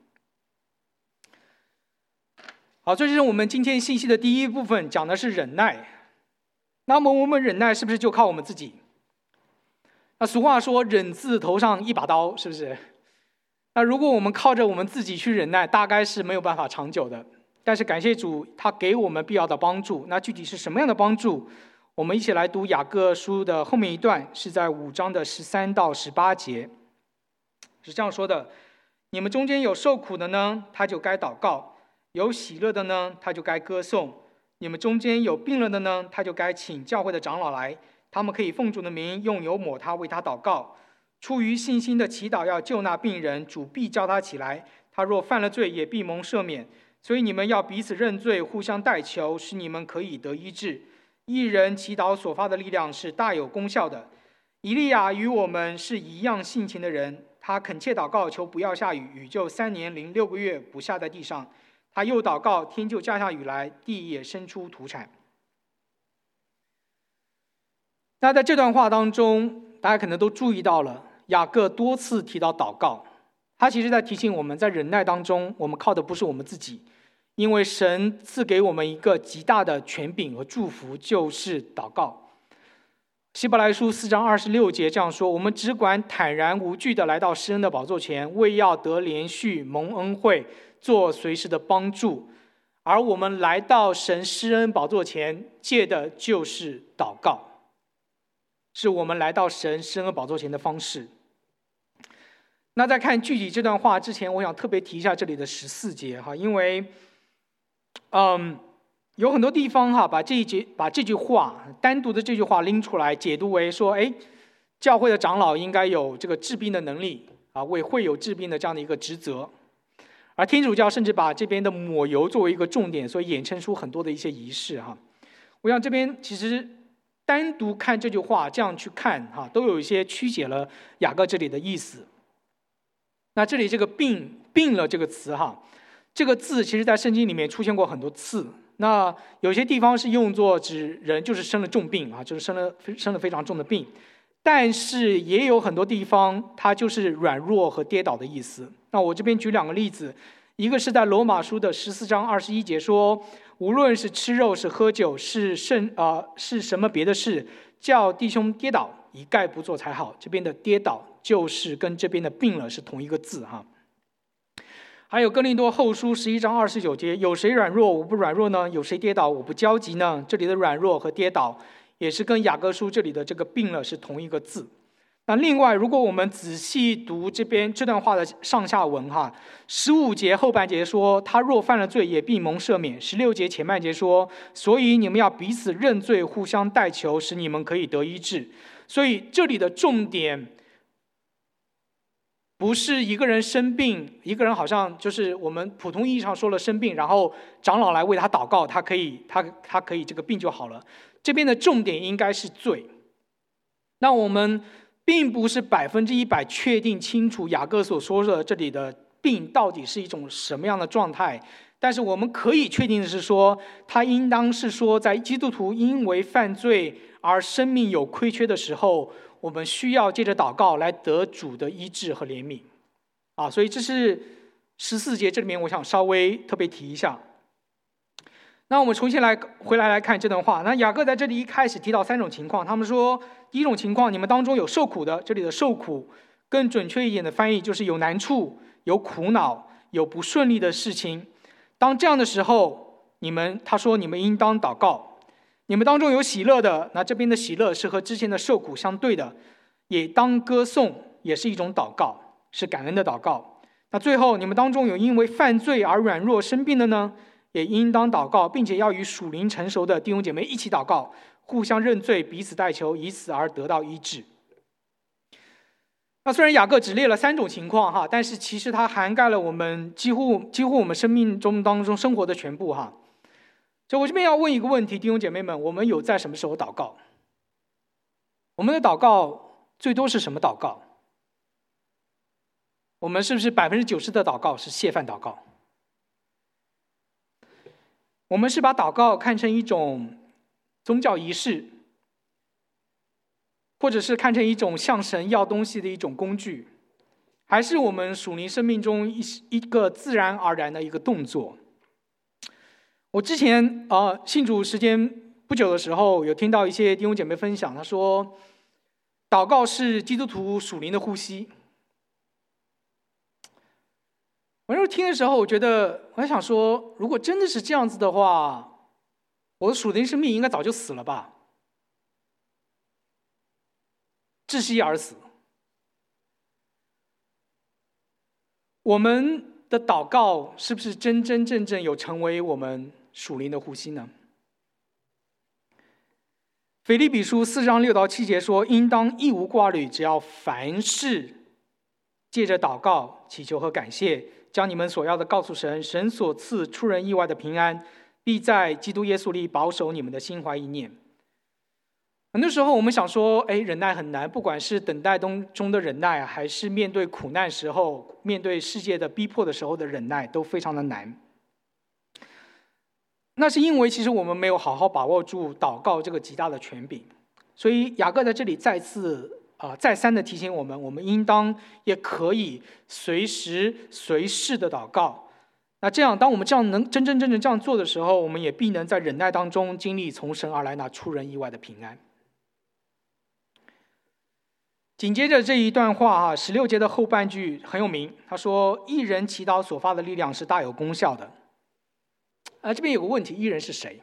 好，这就是我们今天信息的第一部分，讲的是忍耐。那么我们忍耐是不是就靠我们自己？那俗话说忍字头上一把刀，是不是？那如果我们靠着我们自己去忍耐，大概是没有办法长久的。但是感谢主，他给我们必要的帮助。那具体是什么样的帮助？我们一起来读雅各书的后面一段，是在五章的十三到十八节，是这样说的：你们中间有受苦的呢，他就该祷告；有喜乐的呢，他就该歌颂；你们中间有病了的呢，他就该请教会的长老来，他们可以奉主的名用油抹他，为他祷告。出于信心的祈祷要救那病人，主必叫他起来。他若犯了罪，也必蒙赦免。所以你们要彼此认罪，互相代求，使你们可以得医治。一人祈祷所发的力量是大有功效的。以利亚与我们是一样性情的人，他恳切祷告，求不要下雨，雨就三年零六个月不下在地上。他又祷告，天就降下雨来，地也生出土产。那在这段话当中，大家可能都注意到了，雅各多次提到祷告。他其实在提醒我们，在忍耐当中，我们靠的不是我们自己，因为神赐给我们一个极大的权柄和祝福，就是祷告。希伯来书四章二十六节这样说：我们只管坦然无惧地来到施恩的宝座前，为要得连续蒙恩惠，做随时的帮助。而我们来到神施恩宝座前，借的就是祷告，是我们来到神施恩宝座前的方式。那在看具体这段话之前，我想特别提一下这里的十四节哈，因为，嗯，有很多地方哈，把这一节把这句话单独的这句话拎出来解读为说，哎，教会的长老应该有这个治病的能力啊，为会有治病的这样的一个职责。而天主教甚至把这边的抹油作为一个重点，所以衍生出很多的一些仪式哈。我想这边其实单独看这句话，这样去看哈，都有一些曲解了雅各这里的意思。那这里这个病病了这个词哈，这个字其实在圣经里面出现过很多次。那有些地方是用作指人就是生了重病啊，就是生了生了非常重的病，但是也有很多地方它就是软弱和跌倒的意思。那我这边举两个例子，一个是在罗马书的十四章二十一节说，无论是吃肉是喝酒是甚啊、呃、是什么别的事，叫弟兄跌倒，一概不做才好。这边的跌倒就是跟这边的病了是同一个字哈。还有哥林多后书十一章二十九节，有谁软弱我不软弱呢？有谁跌倒我不焦急呢？这里的软弱和跌倒也是跟雅各书这里的这个病了是同一个字。那另外，如果我们仔细读这边这段话的上下文哈，十五节后半节说，他若犯了罪，也必蒙赦免；十六节前半节说，所以你们要彼此认罪，互相代求，使你们可以得医治。所以这里的重点不是一个人生病，一个人好像就是我们普通意义上说了生病，然后长老来为他祷告，他可以他他可以这个病就好了。这边的重点应该是罪。那我们并不是百分之一百确定清楚雅各所说的这里的病到底是一种什么样的状态，但是我们可以确定的是说，他应当是说，在基督徒因为犯罪而生命有亏缺的时候，我们需要借着祷告来得主的医治和怜悯啊，所以这是十四节这里面我想稍微特别提一下。那我们重新来回来来看这段话。那雅各在这里一开始提到三种情况，他们说第一种情况，你们当中有受苦的，这里的受苦更准确一点的翻译就是有难处、有苦恼、有不顺利的事情。当这样的时候，你们他说你们应当祷告。你们当中有喜乐的，那这边的喜乐是和之前的受苦相对的，也当歌颂，也是一种祷告，是感恩的祷告。那最后，你们当中有因为犯罪而软弱生病的呢， 也应当祷告，并且要与属灵成熟的弟兄姐妹一起祷告，互相认罪，彼此代求，以此而得到医治。那虽然雅各只列了三种情况哈，但是其实它涵盖了我们几乎几乎我们生命中当中生活的全部哈。所以我这边要问一个问题，弟兄姐妹们，我们有在什么时候祷告？我们的祷告最多是什么祷告？我们是不是百分之九十的祷告是谢饭祷告？我们是把祷告看成一种宗教仪式，或者是看成一种向神要东西的一种工具，还是我们属灵生命中一一个自然而然的一个动作？我之前呃信主时间不久的时候，有听到一些弟兄姐妹分享，他说，祷告是基督徒属灵的呼吸。我那时候听的时候，我觉得我还想说，如果真的是这样子的话，我的属灵生命应该早就死了吧，窒息而死。我们的祷告是不是真真正正有成为我们属灵的呼吸呢？腓立比书四章六到七节说，应当一无挂虑，只要凡事借着祷告、祈求和感谢，将你们所要的告诉神，神所赐出人意外的平安，必在基督耶稣里保守你们的心怀意念。很多时候我们想说，哎，忍耐很难，不管是等待中的忍耐，还是面对苦难时候、面对世界的逼迫的时候的忍耐，都非常的难。那是因为其实我们没有好好把握住祷告这个极大的权柄，所以雅各在这里再次啊、呃、再三的提醒我们，我们应当也可以随时随事的祷告。那这样，当我们这样能真真正正这样做的时候，我们也必能在忍耐当中经历从神而来那出人意外的平安。紧接着这一段话哈，十六节的后半句很有名，他说：“义人祈祷所发的力量是大有功效的。”啊，这边有个问题，义人是谁？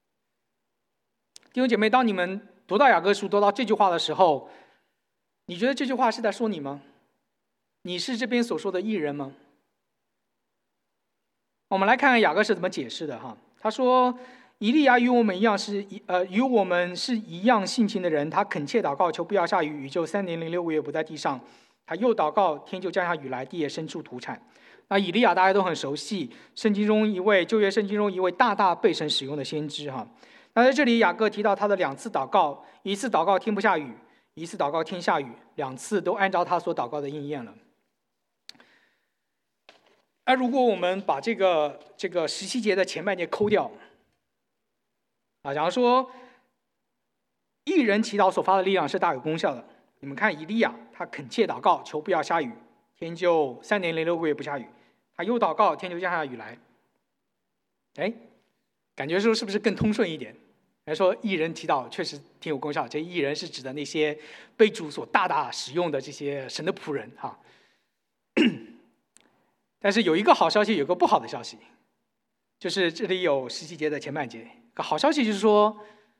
弟兄姐妹，当你们读到雅各书读到这句话的时候，你觉得这句话是在说你吗？你是这边所说的义人吗？我们来看看雅各是怎么解释的哈。他说：“以利亚与我们一样是呃与我们是一样性情的人，他恳切祷告，求不要下雨，雨就三年零六个月不在地上。他又祷告，天就降下雨来，地也生出土产。”那以利亚大家都很熟悉，圣经中一位旧约圣经中一位大大被神使用的先知哈。那在这里雅各提到他的两次祷告，一次祷告天不下雨，一次祷告天下雨，两次都按照他所祷告的应验了。而如果我们把这个这个十七节的前半节抠掉，啊，假如说义人祈祷所发的力量是大有功效的，你们看以利亚，他恳切祷告，求不要下雨，天就三年零六个月不下雨。他又祷告，天就降下雨来。哎，感觉说是不是更通顺一点？来说义人祈祷确实挺有功效，这义人是指的那些被主所大大使用的这些神的仆人哈。但是有一个好消息，有个不好的消息，就是这里有十七节的前半节。个好消息就是说，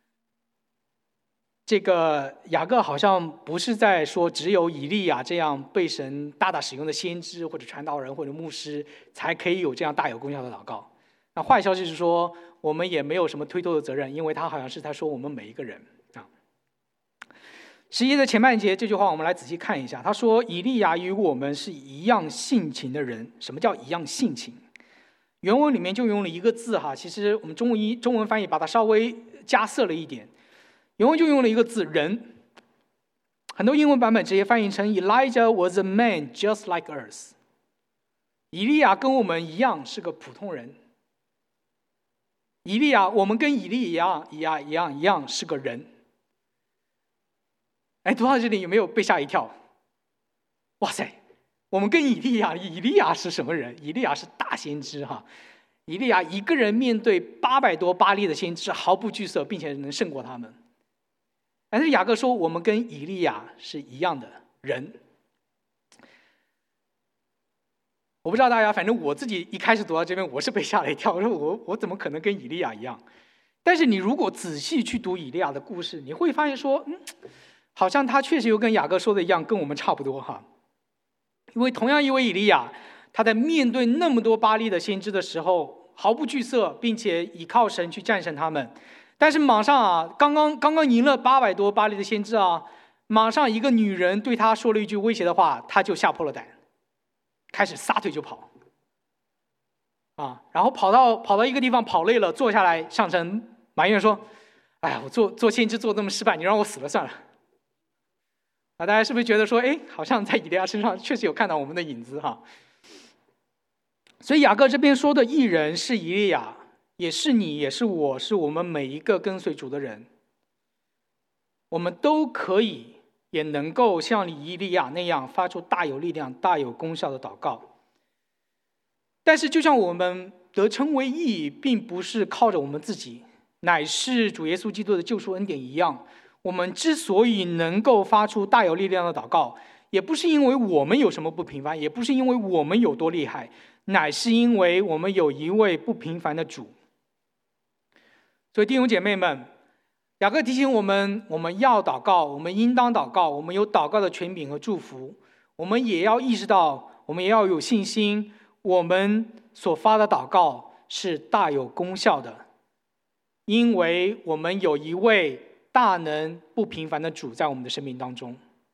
这个雅各好像不是在说只有以利亚这样被神大大使用的先知或者传道人或者牧师才可以有这样大有功效的祷告。那坏消息是说，我们也没有什么推脱的责任，因为他好像是在说我们每一个人啊。十一的前半节这句话我们来仔细看一下，他说以利亚与我们是一样性情的人。什么叫一样性情？原文里面就用了一个字哈，其实我们中文一中文翻译把它稍微加色了一点。原文就用了一个字人，很多英文版本直接翻译成 Elijah was a man just like us。 以利亚跟我们一样是个普通人。以利亚，我们跟以利一样一样一样一样是个人。哎，读到这里有没有被吓一跳？哇塞，我们跟以利亚，以利亚是什么人？以利亚是大先知哈。以利亚一个人面对八百多巴力的先知毫不惧色，并且能胜过他们。但是雅各说，我们跟以利亚是一样的人。我不知道大家，反正我自己一开始读到这边，我是被吓了一跳。我说我我怎么可能跟以利亚一样？但是你如果仔细去读以利亚的故事，你会发现说，嗯，好像他确实又跟雅各说的一样，跟我们差不多哈。因为同样一位以利亚，他在面对那么多巴力的先知的时候， 毫不惧色，并且倚靠神去战胜他们。但是马上啊，刚刚刚刚赢了八百多巴力的先知啊，马上一个女人对他说了一句威胁的话，他就吓破了胆，开始撒腿就跑。啊，然后跑到跑到一个地方跑累了，坐下来上城埋怨说：“哎呀，我做做先知做那么失败，你让我死了算了。”啊，大家是不是觉得说，哎，好像在以利亚身上确实有看到我们的影子哈？所以雅各这边说的义人是以利亚，也是你，也是我，是我们每一个跟随主的人，我们都可以也能够像以利亚那样发出大有力量、大有功效的祷告。但是，就像我们得称为义，并不是靠着我们自己，乃是主耶稣基督的救赎恩典一样，我们之所以能够发出大有力量的祷告，也不是因为我们有什么不平凡，也不是因为我们有多厉害，乃是因为我们有一位不平凡的主。所以弟兄姐妹们，雅各提醒我们，我们要祷告，我们应当祷告，我们有祷告的权柄和祝福，我们也要意识到，我们也要有信心，我们所发的祷告是大有功效的，因为我们有一位大能不平凡的主在我们的生命当中。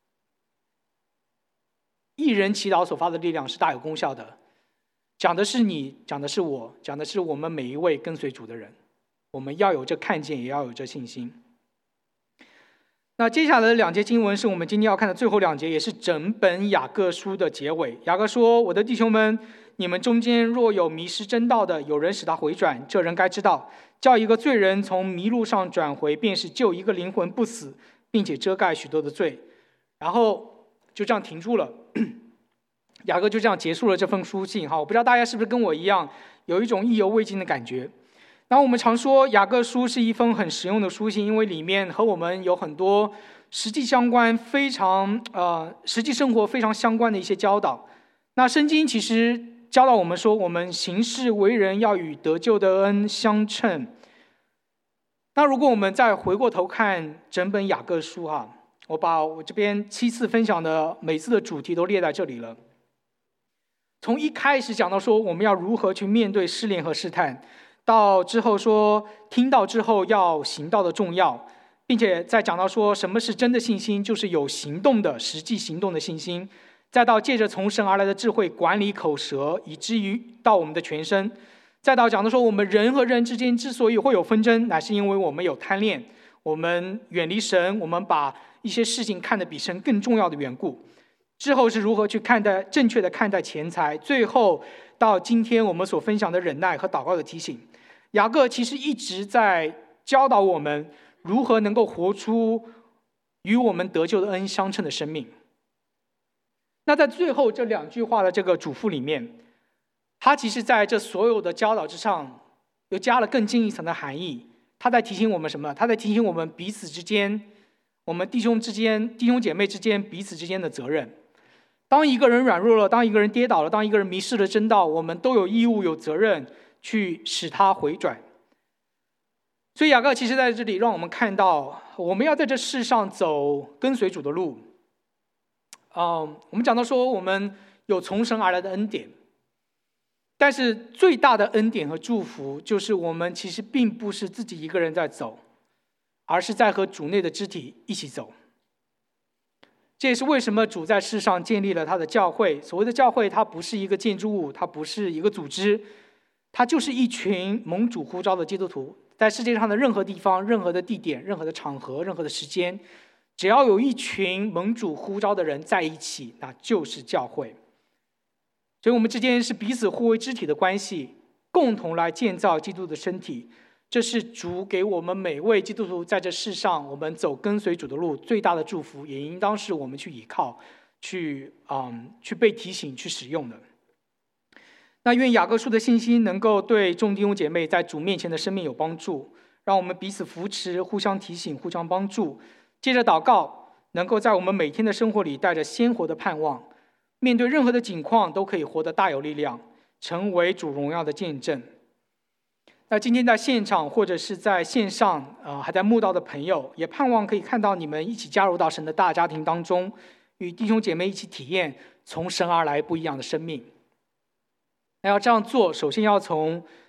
一人祈祷所发的力量是大有功效的，讲的是你，讲的是我，讲的是我们每一位跟随主的人。我们要有这看见，也要有这信心。那接下来的两节经文是我们今天要看的最后两节，也是整本雅各书的结尾。雅各说：“我的弟兄们，你们中间若有迷失真道的，有人使他回转，这人该知道，叫一个罪人从迷路上转回，便是救一个灵魂不死，并且遮盖许多的罪。”然后就这样停住了。雅各就这样结束了这封书信。我不知道大家是不是跟我一样，有一种意犹未尽的感觉。然后我们常说雅各书是一封很实用的书信，因为里面和我们有很多实际相关、非常呃实际生活非常相关的一些教导。那圣经其实教导我们说，我们行事为人要与得救的恩相称。那如果我们再回过头看整本雅各书哈，我把我这边七次分享的每次的主题都列在这里了。从一开始讲到说我们要如何去面对试炼和试探，到之后说听到之后要行道的重要，并且再讲到说什么是真的信心，就是有行动的实际行动的信心，再到借着从神而来的智慧管理口舌，以至于到我们的全身，再到讲到说我们人和人之间之所以会有纷争，乃是因为我们有贪恋，我们远离神，我们把一些事情看得比神更重要的缘故。之后是如何去看待正确的看待钱财，最后到今天我们所分享的忍耐和祷告的提醒。雅各其实一直在教导我们如何能够活出与我们得救的恩相称的生命。那在最后这两句话的这个嘱咐里面，他其实在这所有的教导之上又加了更进一层的含义。他在提醒我们什么？他在提醒我们彼此之间，我们弟兄之间、弟兄姐妹之间彼此之间的责任。当一个人软弱了，当一个人跌倒了，当一个人迷失了真道，我们都有义务、有责任去使他回转。所以雅各其实在这里让我们看到，我们要在这世上走跟随主的路。嗯，我们讲到说我们有从神而来的恩典，但是最大的恩典和祝福就是我们其实并不是自己一个人在走，而是在和主内的肢体一起走。这也是为什么主在世上建立了他的教会。所谓的教会，它不是一个建筑物，它不是一个组织，它就是一群蒙主呼召的基督徒，在世界上的任何地方、任何的地点、任何的场合、任何的时间，只要有一群蒙主呼召的人在一起，那就是教会。所以我们之间是彼此互为肢体的关系，共同来建造基督的身体。这是主给我们每位基督徒在这世上我们走跟随主的路最大的祝福，也应当是我们去依靠、去嗯去被提醒、去使用的。那愿雅各书的信息能够对众弟兄姐妹在主面前的生命有帮助，让我们彼此扶持、互相提醒、互相帮助。借着祷告，能够在我们每天的生活里带着鲜活的盼望，面对任何的境况都可以活得大有力量，成为主荣耀的见证。那今天在现场或者是在线上，呃，还在慕道的朋友，也盼望可以看到你们一起加入到神的大家庭当中，与弟兄姐妹一起体验从神而来不一样的生命。那要这样做，首先要从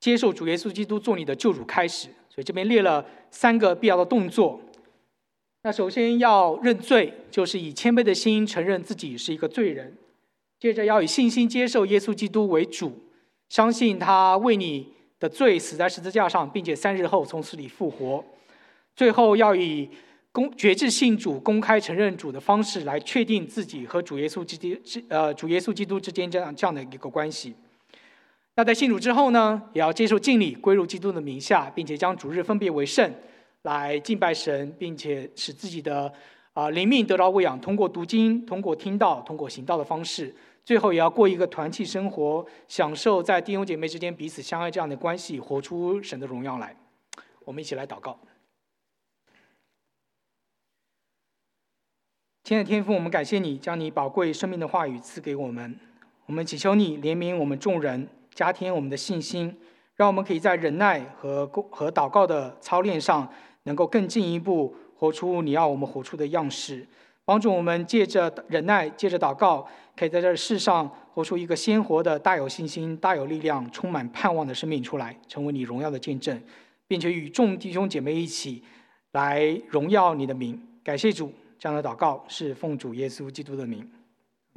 接受主耶稣基督做你的救主开始。所以这边列了三个必要的动作。那首先要认罪，就是以谦卑的心承认自己是一个罪人；接着要以信心接受耶稣基督为主，相信他为你的罪死在十字架上，并且三日后从死里复活；最后要以公决志信主、公开承认主的方式来确定自己和主耶稣基督之呃主耶稣基督之间这样这样的一个关系。那在信主之后呢，也要接受敬礼，归入基督的名下，并且将主日分别为圣，来敬拜神，并且使自己的啊、呃、灵命得到喂养，通过读经、通过听道、通过行道的方式。最后也要过一个团契生活，享受在弟兄姐妹之间彼此相爱这样的关系，活出神的荣耀来。我们一起来祷告。亲爱的天父，我们感谢你将你宝贵生命的话语赐给我们，我们祈求你怜悯我们众人，加添我们的信心，让我们可以在忍耐和和祷告的操练上，能够更进一步活出你要我们活出的样式，帮助我们借着忍耐，借着祷告，可以在这世上活出一个鲜活的、大有信心、大有力量、充满盼望的生命出来，成为你荣耀的见证，并且与众弟兄姐妹一起来荣耀你的名。感谢主，这样的祷告是奉主耶稣基督的名。